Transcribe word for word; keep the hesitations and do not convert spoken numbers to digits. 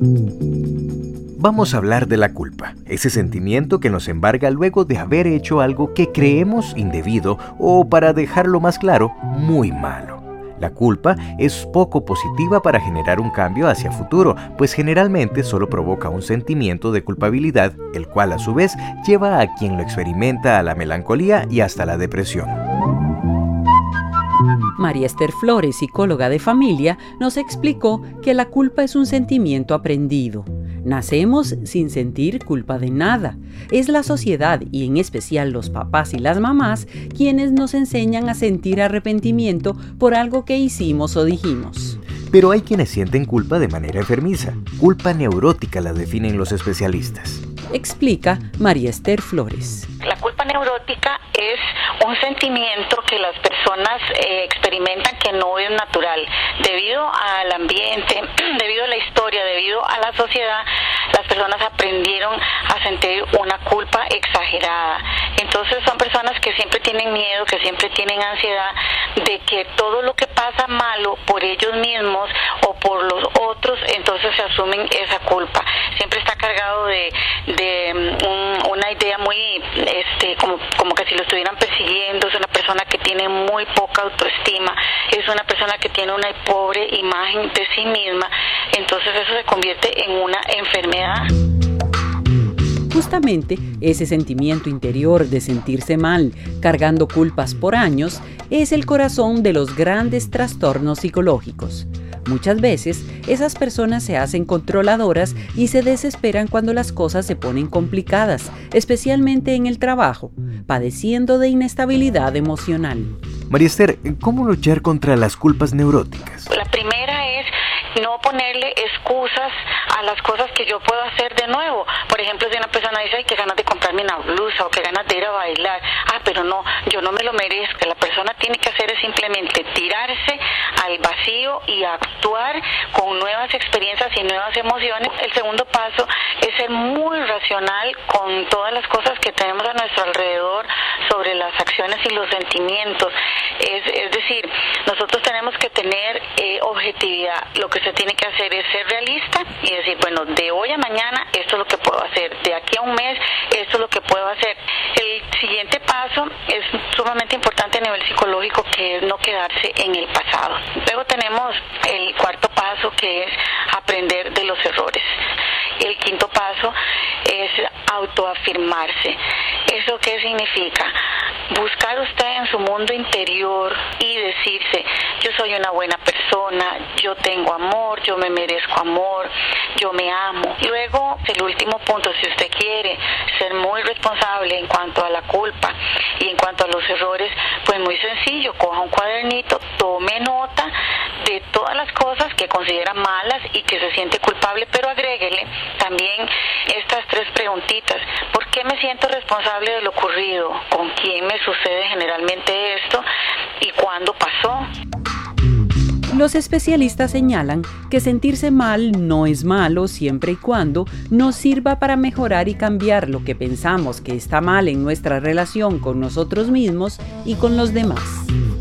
Vamos a hablar de la culpa, ese sentimiento que nos embarga luego de haber hecho algo que creemos indebido o, para dejarlo más claro, muy malo. La culpa es poco positiva para generar un cambio hacia futuro, pues generalmente solo provoca un sentimiento de culpabilidad, el cual a su vez lleva a quien lo experimenta a la melancolía y hasta la depresión. María Esther Flores, psicóloga de familia, nos explicó que la culpa es un sentimiento aprendido. Nacemos sin sentir culpa de nada. Es la sociedad, y en especial los papás y las mamás, quienes nos enseñan a sentir arrepentimiento por algo que hicimos o dijimos. Pero hay quienes sienten culpa de manera enfermiza. Culpa neurótica la definen los especialistas. Explica María Esther Flores. La culpa neurótica es un sentimiento que las personas eh, experimentan que no es natural. Debido al ambiente, debido a la historia, debido a la sociedad, las personas aprendieron a sentir una culpa exagerada. Entonces son personas que siempre tienen miedo, que siempre tienen ansiedad de que todo lo que pasa malo por ellos mismos o por los otros, entonces se asumen esa culpa. Siempre está cargado de, de um, una idea muy, este, como, como que si lo estuvieran persiguiendo. Es una persona que tiene muy poca autoestima, es una persona que tiene una pobre imagen de sí misma, entonces eso se convierte en una enfermedad. Justamente ese sentimiento interior de sentirse mal, cargando culpas por años, es el corazón de los grandes trastornos psicológicos. Muchas veces, esas personas se hacen controladoras y se desesperan cuando las cosas se ponen complicadas, especialmente en el trabajo, padeciendo de inestabilidad emocional. María Esther, ¿cómo luchar contra las culpas neuróticas? La primera es no ponerle excusas a las cosas que yo puedo hacer de nuevo. Por ejemplo, si una persona dice, ay, qué ganas de comprarme una blusa o qué ganas de ir a bailar. Ah, pero no, yo no me lo merezco. La persona tiene que hacer es simplemente tirarse al vacío y actuar con nuevas experiencias y nuevas emociones. El segundo paso es ser muy racional con todas las cosas que tenemos a nuestro alrededor sobre las acciones y los sentimientos. Es, es decir, nosotros tenemos que tener eh, objetividad. Lo que se tiene que hacer es ser realista y decir, bueno, de hoy a mañana esto es lo que puedo hacer, de aquí a un mes esto es lo que puedo hacer. El siguiente paso es sumamente importante a nivel psicológico, que es no quedarse en el pasado. Luego tenemos el cuarto paso, que es aprender de los errores. El quinto paso es autoafirmarse. ¿Eso qué significa? Buscar usted en su mundo interior y decirse, yo soy una buena persona, yo tengo amor, yo me merezco amor, yo me amo. Y luego, el último punto, si usted quiere ser muy responsable en cuanto a la culpa y en cuanto a los errores, pues muy sencillo, coja un cuadernito, tome nota de todas las cosas que considera malas y que se siente culpable, pero agréguele también estas tres preguntitas. ¿Por qué me siento responsable de lo ocurrido? ¿Con quién me sucede generalmente esto? ¿Y cuándo pasó? Los especialistas señalan que sentirse mal no es malo siempre y cuando nos sirva para mejorar y cambiar lo que pensamos que está mal en nuestra relación con nosotros mismos y con los demás.